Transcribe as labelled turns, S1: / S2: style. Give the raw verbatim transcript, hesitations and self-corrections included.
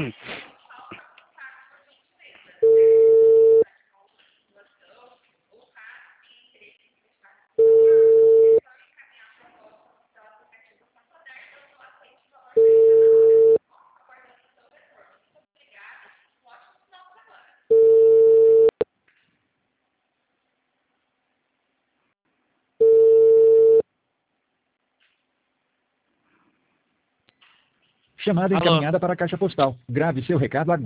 S1: Chamada
S2: Alô?
S1: encaminhada para a caixa postal. Grave seu recado agora.